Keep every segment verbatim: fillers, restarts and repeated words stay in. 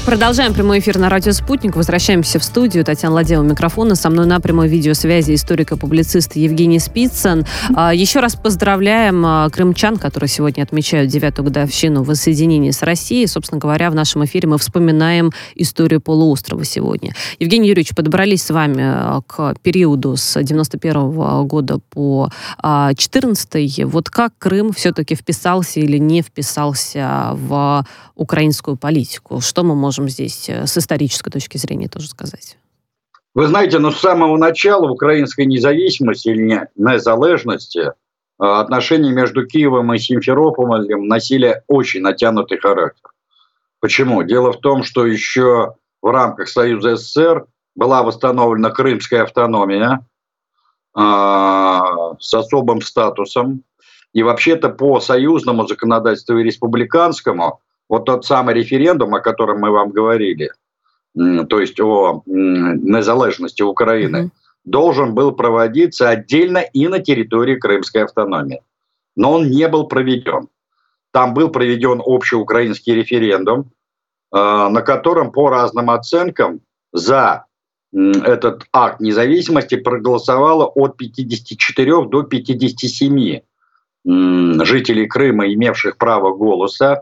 Продолжаем прямой эфир на радио «Спутник». Возвращаемся в студию. Татьяна Ладеева у микрофона. Со мной на прямой видеосвязи историк и публицист Евгений Спицын. Еще раз поздравляем крымчан, которые сегодня отмечают девятую годовщину воссоединения с Россией. Собственно говоря, в нашем эфире мы вспоминаем историю полуострова сегодня. Евгений Юрьевич, подобрались с вами к периоду с девяносто первого года по четырнадцатый. Вот как Крым все-таки вписался или не вписался в украинскую политику? Что мы можем здесь с исторической точки зрения тоже сказать? Вы знаете, ну, с самого начала украинской независимости или незалежности отношения между Киевом и Симферополем носили очень натянутый характер. Почему? Дело в том, что еще в рамках Союза СССР была восстановлена крымская автономия э, с особым статусом. И вообще-то по союзному законодательству и республиканскому вот тот самый референдум, о котором мы вам говорили, то есть о незалежности Украины, mm-hmm. должен был проводиться отдельно и на территории крымской автономии. Но он не был проведен. Там был проведен общеукраинский референдум, на котором по разным оценкам за этот акт независимости проголосовало от пятидесяти четырёх до пятидесяти семи жителей Крыма, имевших право голоса.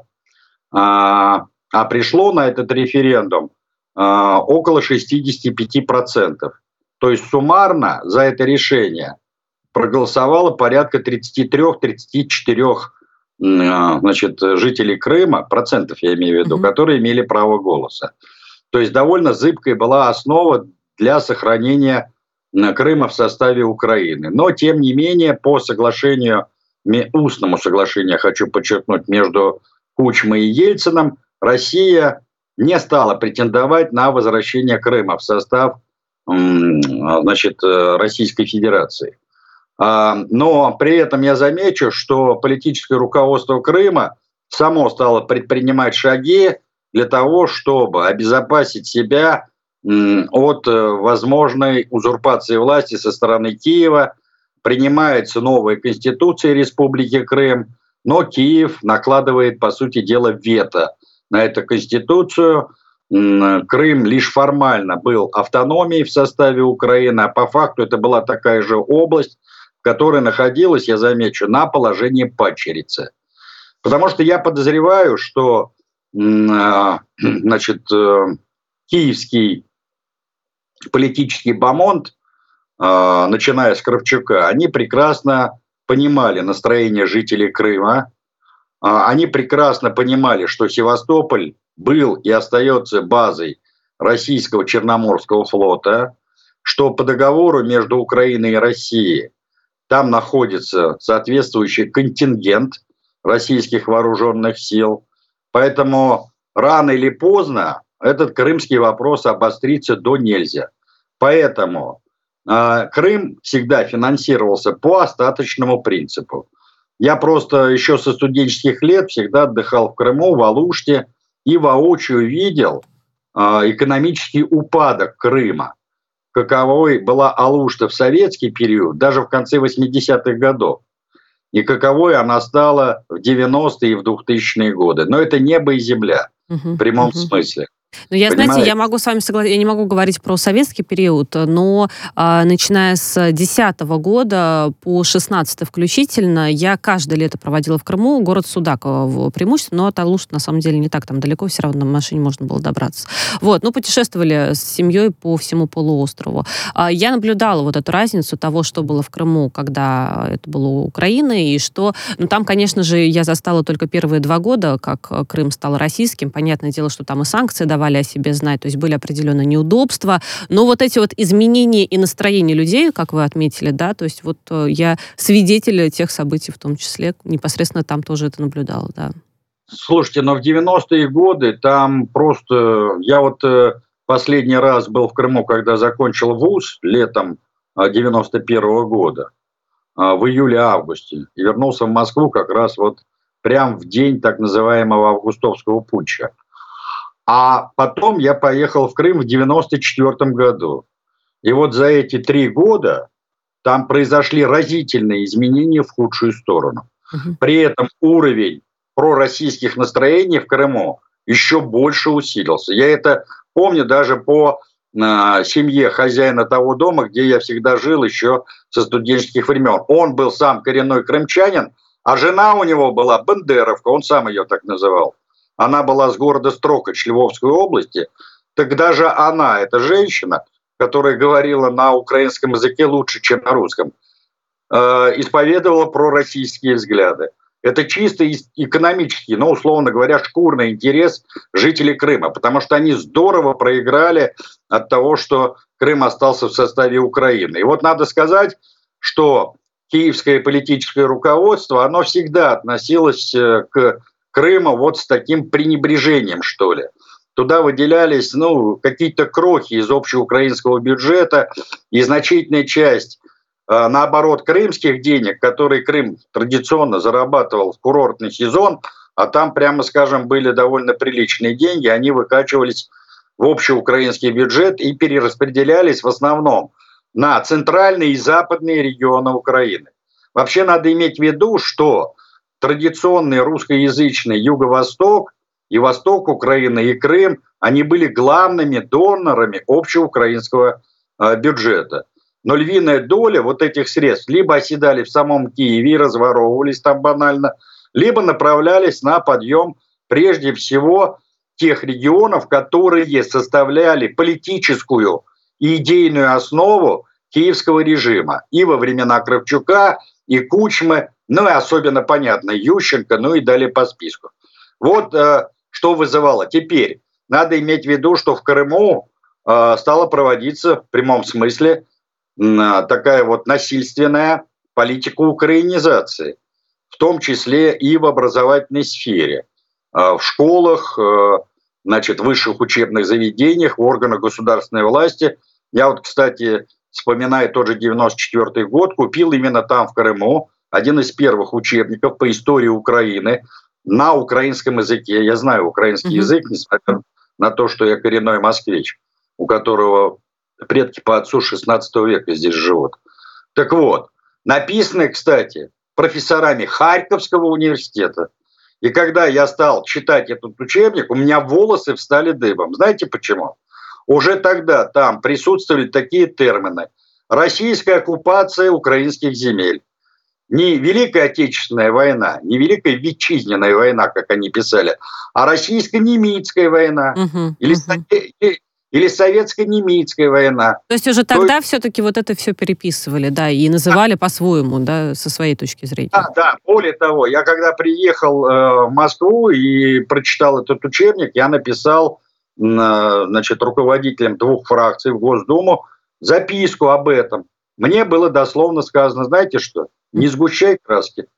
А, а пришло на этот референдум а, около шестидесяти пяти процентов. То есть суммарно за это решение проголосовало порядка тридцати трёх - тридцати четырёх а, значит, жителей Крыма, процентов я имею в виду, mm-hmm. которые имели право голоса. То есть довольно зыбкой была основа для сохранения Крыма в составе Украины. Но тем не менее по соглашению, устному соглашению, хочу подчеркнуть, между Кучмой и Ельцином, Россия не стала претендовать на возвращение Крыма в состав, значит, Российской Федерации. Но при этом я замечу, что политическое руководство Крыма само стало предпринимать шаги для того, чтобы обезопасить себя от возможной узурпации власти со стороны Киева. Принимается новая конституция Республики Крым, но Киев накладывает, по сути дела, вето на эту конституцию. Крым лишь формально был автономией в составе Украины, а по факту это была такая же область, в которой находилась, я замечу, на положении падчерицы. Потому что я подозреваю, что значит, киевский политический бомонд, начиная с Кравчука, они прекрасно понимали настроение жителей Крыма, они прекрасно понимали, что Севастополь был и остается базой российского Черноморского флота, что по договору между Украиной и Россией там находится соответствующий контингент российских вооруженных сил. Поэтому рано или поздно этот крымский вопрос обострится до нельзя. Поэтому Крым всегда финансировался по остаточному принципу. Я просто еще со студенческих лет всегда отдыхал в Крыму, в Алуште, и воочию видел экономический упадок Крыма. Каковой была Алушта в советский период, даже в конце восьмидесятых годов, и каковой она стала в девяностые и в двухтысячные годы. Но это небо и земля uh-huh, в прямом uh-huh. смысле. Ну, я, знаете, я могу с вами согласиться, я не могу говорить про советский период, но а, начиная с десятого года по шестнадцатый включительно, я каждое лето проводила в Крыму, город Судаково преимущественно, но от Алушты на самом деле не так там далеко, все равно на машине можно было добраться. Вот, ну, путешествовали с семьей по всему полуострову. А, я наблюдала вот эту разницу того, что было в Крыму, когда это было Украина, и что, ну, там, конечно же, я застала только первые два года, как Крым стал российским. Понятное дело, что там и санкции давали о себе знать, то есть были определенные неудобства, но вот эти вот изменения и настроения людей, как вы отметили, да, то есть вот я свидетель тех событий в том числе, непосредственно там тоже это наблюдала, да. Слушайте, но в девяностые годы там просто... Я вот последний раз был в Крыму, когда закончил вуз летом девяносто первого года, в июле-августе, и вернулся в Москву как раз вот прям в день так называемого августовского путча. А потом я поехал в Крым в девяносто четвёртом году. И вот за эти три года там произошли разительные изменения в худшую сторону. Uh-huh. При этом уровень пророссийских настроений в Крыму еще больше усилился. Я это помню даже по э, семье хозяина того дома, где я всегда жил еще со студенческих времен. Он был сам коренной крымчанин, а жена у него была бандеровка, он сам ее так называл. Она была с города Строкач Львовской области. Так даже она, эта женщина, которая говорила на украинском языке лучше, чем на русском, э, исповедовала пророссийские взгляды. Это чисто экономический, ну, условно говоря, шкурный интерес жителей Крыма, потому что они здорово проиграли от того, что Крым остался в составе Украины. И вот надо сказать, что киевское политическое руководство, оно всегда относилось к Крыму вот с таким пренебрежением, что ли. Туда выделялись, ну, какие-то крохи из общеукраинского бюджета, и значительная часть, наоборот, крымских денег, которые Крым традиционно зарабатывал в курортный сезон, а там, прямо скажем, были довольно приличные деньги, они выкачивались в общеукраинский бюджет и перераспределялись в основном на центральные и западные регионы Украины. Вообще надо иметь в виду, что традиционный русскоязычный Юго-Восток и Восток Украины, и Крым, они были главными донорами общеукраинского бюджета. Но львиная доля вот этих средств либо оседали в самом Киеве и разворовывались там банально, либо направлялись на подъем прежде всего тех регионов, которые составляли политическую и идейную основу киевского режима. И во времена Кравчука, и Кучмы, ну и особенно, понятно, Ющенко, ну и далее по списку. Вот э, что вызывало. Теперь надо иметь в виду, что в Крыму э, стала проводиться в прямом смысле такая вот насильственная политика украинизации, в том числе и в образовательной сфере, в школах, значит, в высших учебных заведениях, в органах государственной власти. Я вот, кстати, вспоминаю тот же девяносто четвёртый год, купил именно там, в Крыму, один из первых учебников по истории Украины на украинском языке. Я знаю украинский mm-hmm. язык, несмотря на то, что я коренной москвич, у которого предки по отцу шестнадцатого века здесь живут. Так вот, написаны, кстати, профессорами Харьковского университета. И когда я стал читать этот учебник, у меня волосы встали дыбом. Знаете почему? Уже тогда там присутствовали такие термины: российская оккупация украинских земель. Не Великая Отечественная война, не Великая Витчизненная война, как они писали, а российско-немецкая война. Uh-huh, или, uh-huh. или советско-немецкая война. То есть уже тогда То... все-таки вот это все переписывали, да, и называли да. по-своему, да, со своей точки зрения. Да, да, более того, я когда приехал э, в Москву и прочитал этот учебник, я написал, э, значит, руководителям двух фракций в Госдуму записку об этом. Мне было дословно сказано, знаете что, не сгущай краски.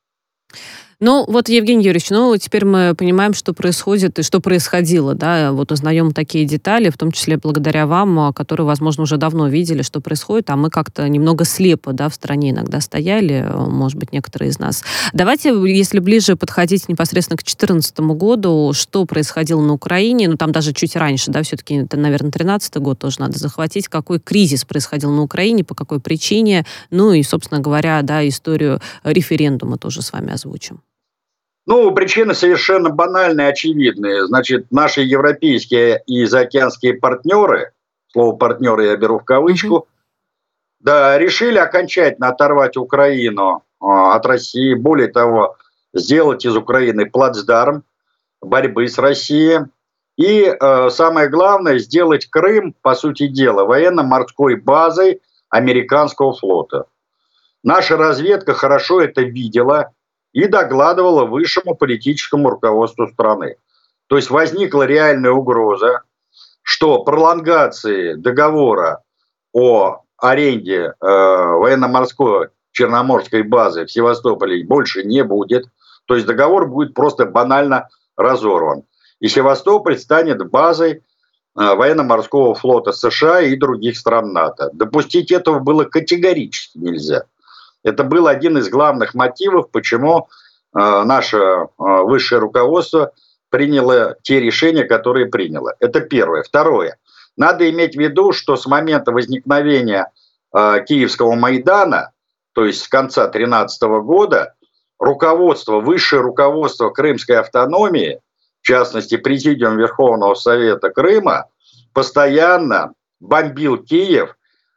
Ну, вот, Евгений Юрьевич, ну, теперь мы понимаем, что происходит и что происходило, да, вот узнаем такие детали, в том числе благодаря вам, которые, возможно, уже давно видели, что происходит, а мы как-то немного слепо, да, в стране иногда стояли, может быть, некоторые из нас. Давайте, если ближе подходить непосредственно к две тысячи четырнадцатому году, что происходило на Украине, ну, там даже чуть раньше, да, все-таки, это, наверное, тринадцатый год тоже надо захватить, какой кризис происходил на Украине, по какой причине, ну, и, собственно говоря, да, историю референдума тоже с вами озвучим. Ну, причины совершенно банальные, очевидные. Значит, наши европейские и заокеанские партнеры, слово «партнеры» я беру в кавычку, mm-hmm. да, решили окончательно оторвать Украину э, от России. Более того, сделать из Украины плацдарм борьбы с Россией. И э, самое главное, сделать Крым, по сути дела, военно-морской базой американского флота. Наша разведка хорошо это видела и докладывала высшему политическому руководству страны. То есть возникла реальная угроза, что пролонгации договора о аренде э, военно-морской черноморской базы в Севастополе больше не будет. То есть договор будет просто банально разорван. И Севастополь станет базой э, военно-морского флота США и других стран НАТО. Допустить этого было категорически нельзя. Это был один из главных мотивов, почему э, наше э, высшее руководство приняло те решения, которые приняло. Это первое. Второе. Надо иметь в виду, что с момента возникновения э, Киевского Майдана, то есть с конца две тысячи тринадцатого года, руководство, высшее руководство Крымской автономии, в частности, Президиум Верховного Совета Крыма, постоянно бомбил Киев,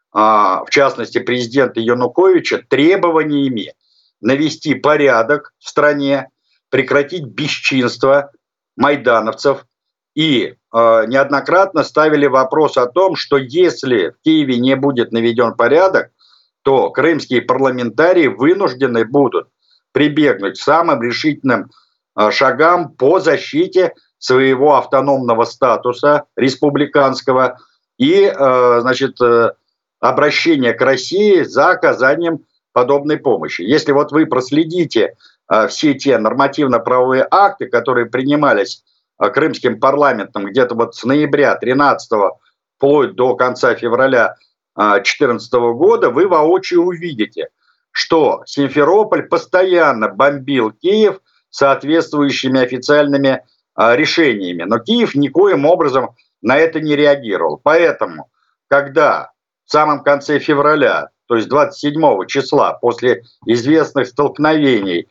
в частности, президента Януковича, требованиями навести порядок в стране, прекратить бесчинство майдановцев. И э, неоднократно ставили вопрос о том, что если в Киеве не будет наведен порядок, то крымские парламентарии вынуждены будут прибегнуть к самым решительным э, шагам по защите своего автономного статуса республиканского и, э, значит, э, обращение к России за оказанием подобной помощи. Если вот вы проследите э, все те нормативно-правовые акты, которые принимались крымским парламентом где-то вот с ноября тринадцатого вплоть до конца февраля две тысячи четырнадцатого года, вы воочию увидите, что Симферополь постоянно бомбил Киев соответствующими официальными решениями. Но Киев никоим образом на это не реагировал. Поэтому, когда в самом конце февраля, то есть двадцать седьмого числа, после известных столкновений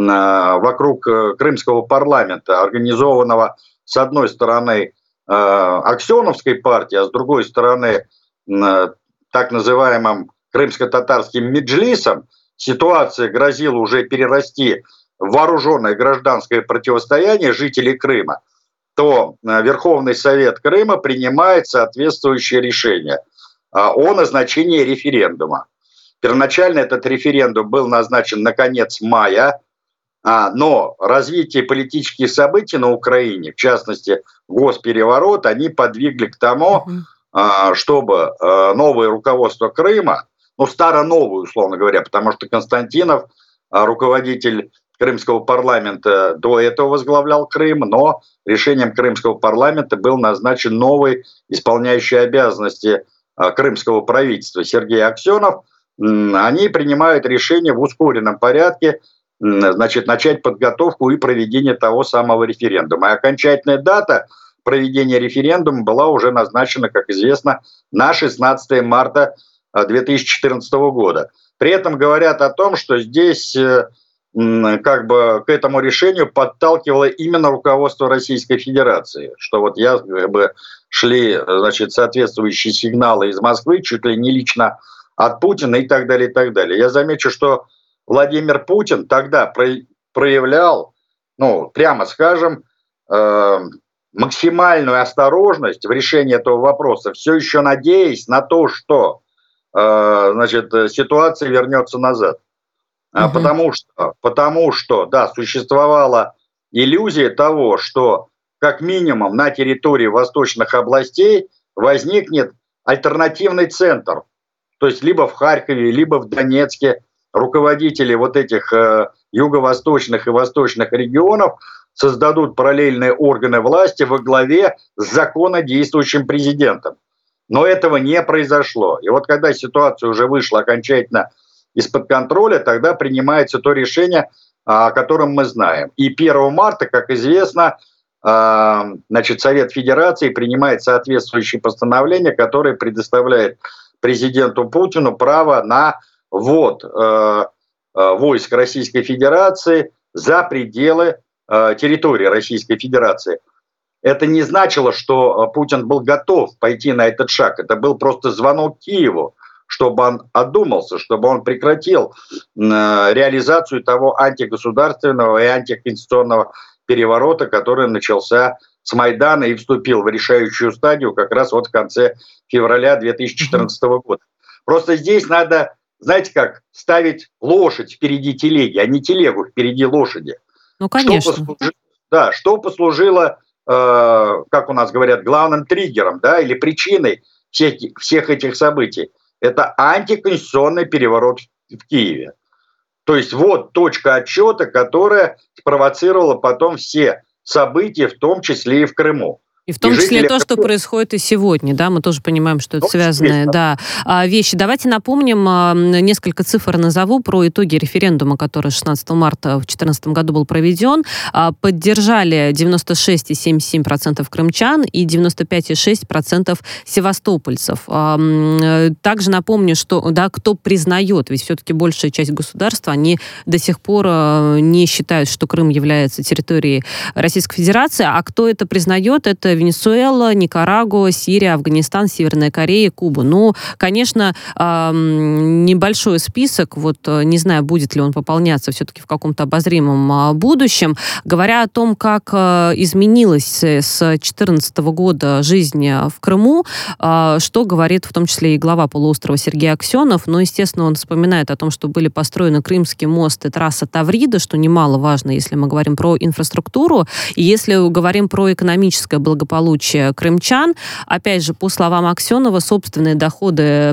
вокруг крымского парламента, организованного с одной стороны Аксеновской партией, а с другой стороны так называемым крымско-татарским меджлисом, ситуация грозила уже перерасти в вооруженное гражданское противостояние жителей Крыма, то Верховный Совет Крыма принимает соответствующее решение о назначении референдума. Первоначально этот референдум был назначен на конец мая, но развитие политических событий на Украине, в частности, госпереворот, они подвигли к тому, чтобы новое руководство Крыма, ну, старо-новое, условно говоря, потому что Константинов, руководитель крымского парламента, до этого возглавлял Крым, но решением крымского парламента был назначен новый исполняющий обязанности крымского правительства Сергей Аксенов. Они принимают решение в ускоренном порядке, значит, начать подготовку и проведение того самого референдума. И окончательная дата проведения референдума была уже назначена, как известно, на шестнадцатое марта две тысячи четырнадцатого года. При этом говорят о том, что здесь как бы к этому решению подталкивало именно руководство Российской Федерации, что вот я как бы шли, значит, соответствующие сигналы из Москвы, чуть ли не лично от Путина и так далее, и так далее. Я замечу, что Владимир Путин тогда проявлял, ну, прямо скажем, э, максимальную осторожность в решении этого вопроса, все еще надеясь на то, что э, значит, ситуация вернется назад. Угу. Потому что, потому что, да, существовала иллюзия того, что как минимум на территории восточных областей возникнет альтернативный центр. То есть либо в Харькове, либо в Донецке руководители вот этих э, юго-восточных и восточных регионов создадут параллельные органы власти во главе с законодействующим президентом. Но этого не произошло. И вот когда ситуация уже вышла окончательно из-под контроля, тогда принимается то решение, о котором мы знаем. И первого марта, как известно, э, значит, Совет Федерации принимает соответствующее постановление, которое предоставляет президенту Путину право на ввод э, э, войск Российской Федерации за пределы э, территории Российской Федерации. Это не значило, что Путин был готов пойти на этот шаг. Это был просто звонок Киеву, чтобы он одумался, чтобы он прекратил э, реализацию того антигосударственного и антиконституционного переворота, который начался с Майдана и вступил в решающую стадию как раз вот в конце февраля две тысячи четырнадцатого года. Просто здесь надо, знаете как, ставить лошадь впереди телеги, а не телегу впереди лошади. Ну, конечно. Что послужило, да, что послужило, э, как у нас говорят, главным триггером, да, или причиной всех, всех этих событий. Это антиконституционный переворот в Киеве. То есть вот точка отсчета, которая спровоцировала потом все события, в том числе и в Крыму. И в том и числе то, что происходит и сегодня, да, мы тоже понимаем, что это связанные, да, вещи. Давайте напомним, несколько цифр назову про итоги референдума, который шестнадцатого марта две тысячи четырнадцатом году был проведен. Поддержали девяносто шесть целых семьдесят семь сотых процента крымчан и девяносто пять целых шесть десятых процента севастопольцев. Также напомню, что, да, кто признает, ведь все-таки большая часть государства, они до сих пор не считают, что Крым является территорией Российской Федерации, а кто это признает, это Венесуэла, Никарагуа, Сирия, Афганистан, Северная Корея, Куба. Ну, конечно, небольшой список, вот не знаю, будет ли он пополняться все-таки в каком-то обозримом будущем. Говоря о том, как изменилась с две тысячи четырнадцатого года жизнь в Крыму, что говорит в том числе и глава полуострова Сергей Аксенов, но, естественно, он вспоминает о том, что были построены Крымский мост и трасса Таврида, что немаловажно, если мы говорим про инфраструктуру, и если говорим про экономическое благополучие благополучия крымчан. Опять же, по словам Аксенова, собственные доходы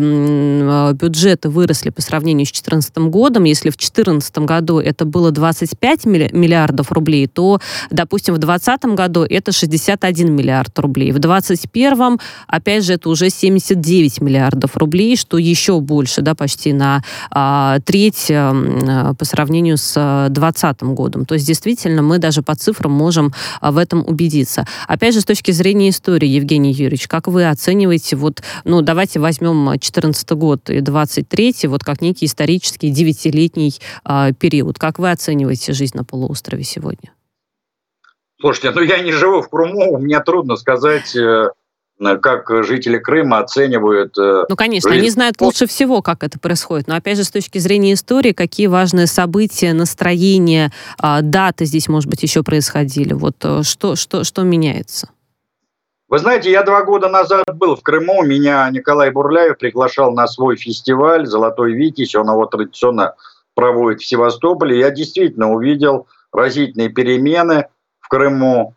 бюджета выросли по сравнению с две тысячи четырнадцатым годом. Если в две тысячи четырнадцатом году это было двадцать пять миллиардов рублей, то, допустим, в две тысячи двадцатом году это шестьдесят один миллиард рублей. В две тысячи двадцать первом, опять же, это уже семьдесят девять миллиардов рублей, что еще больше, да, почти на а, треть а, по сравнению с две тысячи двадцатым годом. То есть, действительно, мы даже по цифрам можем а, в этом убедиться. Опять же, с точки зрения истории, Евгений Юрьевич, как вы оцениваете, вот, ну, давайте возьмем две тысячи четырнадцатый год и двадцать третий, вот как некий исторический девятилетний э, период. Как вы оцениваете жизнь на полуострове сегодня? Слушайте, ну я не живу в Крыму, мне трудно сказать, э, как жители Крыма оценивают... Э, ну, конечно, жизнь. Они знают лучше всего, как это происходит. Но, опять же, с точки зрения истории, какие важные события, настроения, э, даты здесь, может быть, еще происходили? Вот э, что, что, что меняется? Вы знаете, я два года назад был в Крыму, меня Николай Бурляев приглашал на свой фестиваль «Золотой Витязь», он его традиционно проводит в Севастополе. Я действительно увидел разительные перемены в Крыму,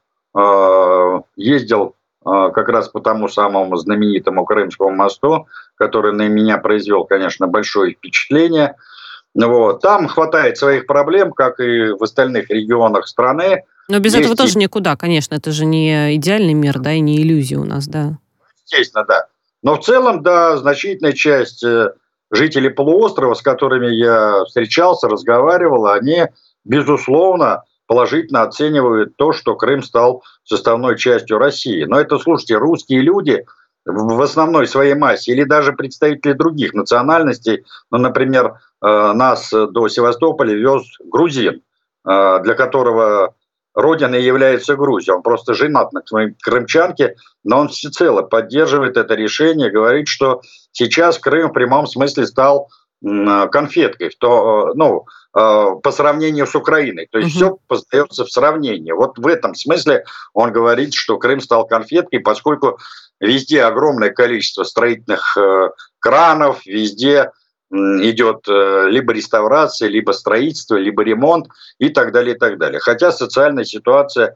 ездил как раз по тому самому знаменитому Крымскому мосту, который на меня произвел, конечно, большое впечатление. Вот. Там хватает своих проблем, как и в остальных регионах страны. Но без Есть этого тоже никуда, конечно. Это же не идеальный мир, да, и не иллюзия у нас, да. Естественно, да. Но в целом, да, значительная часть жителей полуострова, с которыми я встречался, разговаривал, они, безусловно, положительно оценивают то, что Крым стал составной частью России. Но это, слушайте, русские люди в основной своей массе, или даже представители других национальностей, ну, например, нас до Севастополя вез грузин, для которого родиной является Грузия. Он просто женат на своей крымчанке, но он всецело поддерживает это решение, говорит, что сейчас Крым в прямом смысле стал конфеткой, то, ну, по сравнению с Украиной. То есть uh-huh. все познается в сравнении. Вот в этом смысле он говорит, что Крым стал конфеткой, поскольку везде огромное количество строительных кранов, везде идет либо реставрация, либо строительство, либо ремонт и так далее, и так далее. Хотя социальная ситуация,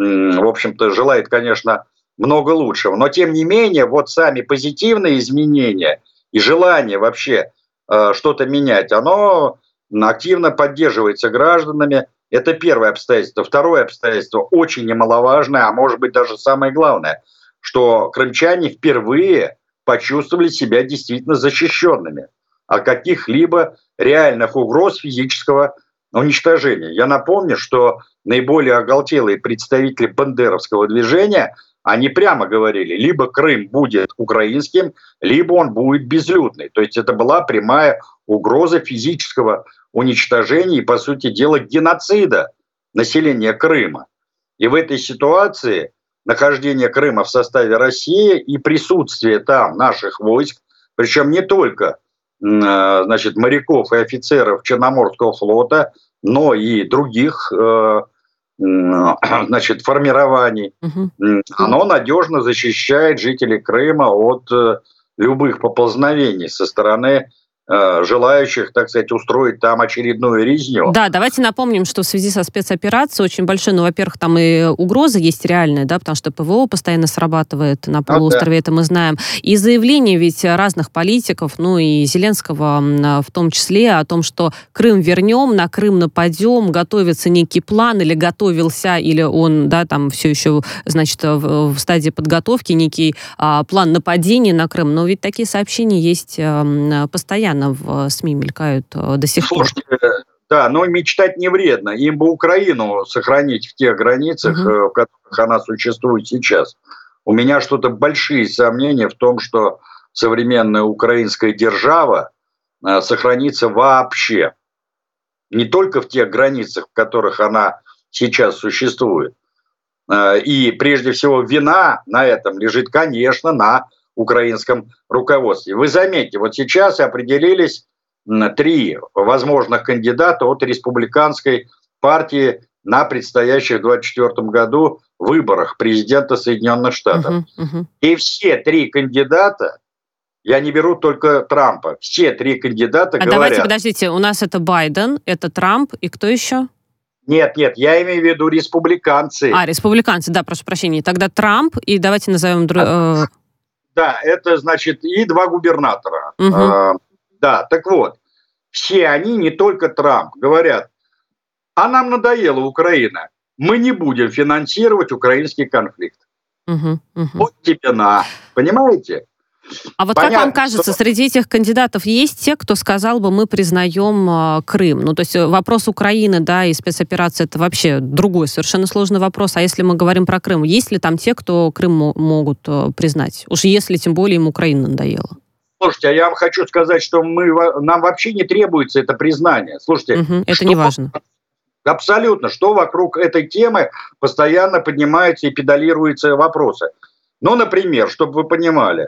в общем-то, желает, конечно, много лучшего. Но, тем не менее, вот сами позитивные изменения и желание вообще что-то менять, оно активно поддерживается гражданами. Это первое обстоятельство. Второе обстоятельство, очень немаловажное, а может быть даже самое главное, что крымчане впервые почувствовали себя действительно защищенными от каких-либо реальных угроз физического уничтожения. Я напомню, что наиболее оголтелые представители бандеровского движения, они прямо говорили, либо Крым будет украинским, либо он будет безлюдный. То есть это была прямая угроза физического уничтожения и, по сути дела, геноцида населения Крыма. И в этой ситуации нахождение Крыма в составе России и присутствие там наших войск, причем не только значит, моряков и офицеров Черноморского флота, но и других значит, формирований, uh-huh. оно надежно защищает жителей Крыма от любых поползновений со стороны желающих, так сказать, устроить там очередную резню. Да, давайте напомним, что в связи со спецоперацией очень большой, ну, во-первых, там и угрозы есть реальные, да, потому что ПВО постоянно срабатывает на полуострове, а, да. это мы знаем. И заявления ведь разных политиков, ну и Зеленского в том числе, о том, что Крым вернем, на Крым нападем, готовится некий план, или готовился, или он, да, там все еще, значит, в, в стадии подготовки, некий а, план нападения на Крым. Но ведь такие сообщения есть а, постоянно. В СМИ мелькают до сих Слушайте, пор. Да, но мечтать не вредно. Им бы Украину сохранить в тех границах, угу. в которых она существует сейчас. У меня что-то большие сомнения в том, что современная украинская держава сохранится вообще. Не только в тех границах, в которых она сейчас существует. И прежде всего вина на этом лежит, конечно, на украинском руководстве. Вы заметьте, вот сейчас определились три возможных кандидата от республиканской партии на предстоящих в двадцать четвёртом году выборах президента Соединенных Штатов. Uh-huh, uh-huh. И все три кандидата, я не беру только Трампа, все три кандидата а говорят... Давайте, подождите, у нас это Байден, это Трамп и кто еще? Нет, нет, я имею в виду республиканцы. А, республиканцы, да, прошу прощения. Тогда Трамп и давайте назовем... А, э... Да, это значит и два губернатора. Угу. А, да, так вот, все они, не только Трамп, говорят, а нам надоела Украина, мы не будем финансировать украинский конфликт. Угу, угу. Вот тебе на, понимаете? А вот Понятно, как вам кажется, что... среди этих кандидатов есть те, кто сказал бы, мы признаем э, Крым? Ну, то есть вопрос Украины, да, и спецоперации, это вообще другой совершенно сложный вопрос. А если мы говорим про Крым, есть ли там те, кто Крым мо- могут э, признать? Уж если, тем более, им Украина надоела. Слушайте, а я вам хочу сказать, что мы, нам вообще не требуется это признание. Слушайте, угу, это что... не важно. Абсолютно. Что вокруг этой темы постоянно поднимаются и педалируются вопросы. Ну, например, чтобы вы понимали,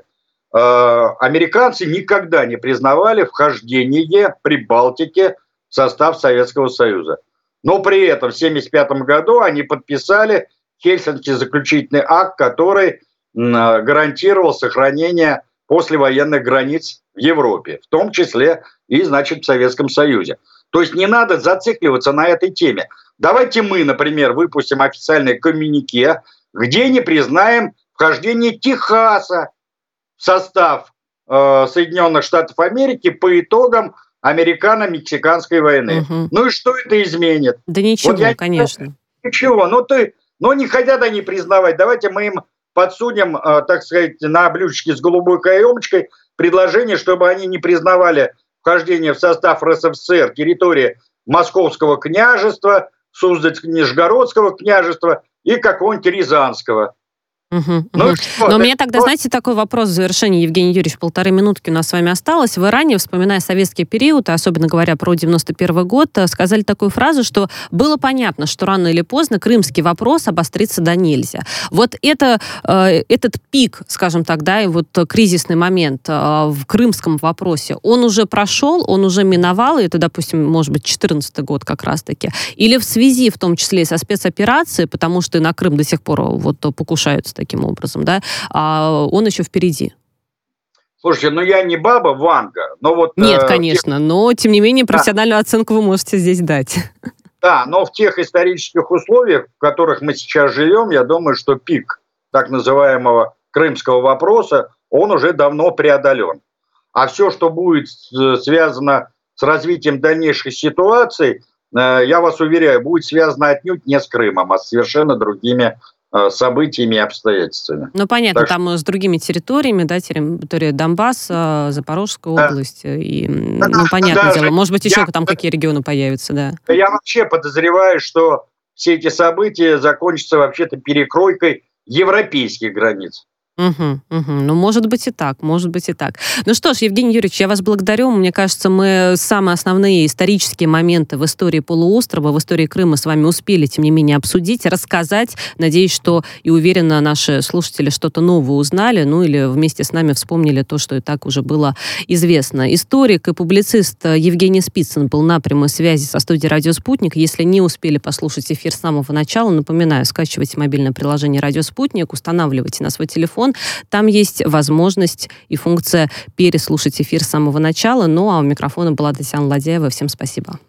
американцы никогда не признавали вхождение Прибалтики в состав Советского Союза. Но при этом в тысяча девятьсот семьдесят пятом году они подписали Хельсинкский заключительный акт, который гарантировал сохранение послевоенных границ в Европе, в том числе и, значит, в Советском Союзе. То есть не надо зацикливаться на этой теме. Давайте мы, например, выпустим официальное коммюнике, где не признаем вхождение Техаса в состав э, Соединенных Штатов Америки по итогам американо-мексиканской войны. Угу. Ну и что это изменит? Да ничего, вот я, конечно. Ничего, ну ты, ну не хотят они признавать. Давайте мы им подсунем, э, так сказать, на блюдечке с голубой каемочкой предложение, чтобы они не признавали вхождение в состав РСФСР территории Московского княжества, Суздальско-Нижегородского княжества и какого-нибудь Рязанского. Угу, ну, угу. Что, Но у меня тогда, знаете, такой вопрос в завершении, Евгений Юрьевич, полторы минутки у нас с вами осталось. Вы ранее, вспоминая советский период, и особенно говоря про девяносто первый год, сказали такую фразу, что было понятно, что рано или поздно крымский вопрос обострится до нельзя. Вот это, э, этот пик, скажем так, да, и вот кризисный момент э, в крымском вопросе, он уже прошел, он уже миновал, и это, допустим, может быть, четырнадцатый год как раз-таки, или в связи, в том числе и со спецоперацией, потому что и на Крым до сих пор вот покушаются таким образом, да, а он еще впереди. Слушайте, ну я не баба Ванга, но вот... Нет, э, конечно, тех... но, тем не менее, профессиональную да. оценку вы можете здесь дать. Да, но в тех исторических условиях, в которых мы сейчас живем, я думаю, что пик так называемого крымского вопроса, он уже давно преодолен. А все, что будет связано с развитием дальнейших ситуаций, э, я вас уверяю, будет связано отнюдь не с Крымом, а с совершенно другими событиями и обстоятельствами. Ну, понятно, так там что... с другими территориями, да, территория Донбасса, Запорожская да. область, и, да, ну, понятное дело, может быть, еще я... там какие регионы появятся, да. Я вообще подозреваю, что все эти события закончатся вообще-то перекройкой европейских границ. Угу, угу. Ну, может быть и так, может быть и так. Ну что ж, Евгений Юрьевич, я вас благодарю. Мне кажется, мы самые основные исторические моменты в истории полуострова, в истории Крыма с вами успели, тем не менее, обсудить, рассказать. Надеюсь, что и уверена, наши слушатели что-то новое узнали, ну или вместе с нами вспомнили то, что и так уже было известно. Историк и публицист Евгений Спицын был на прямой связи со студией «Радио Спутник». Если не успели послушать эфир с самого начала, напоминаю, скачивайте мобильное приложение «Радио Спутник», устанавливайте на свой телефон, телефон. Там есть возможность и функция переслушать эфир с самого начала. Ну, а у микрофона была Татьяна Ладяева. Всем спасибо.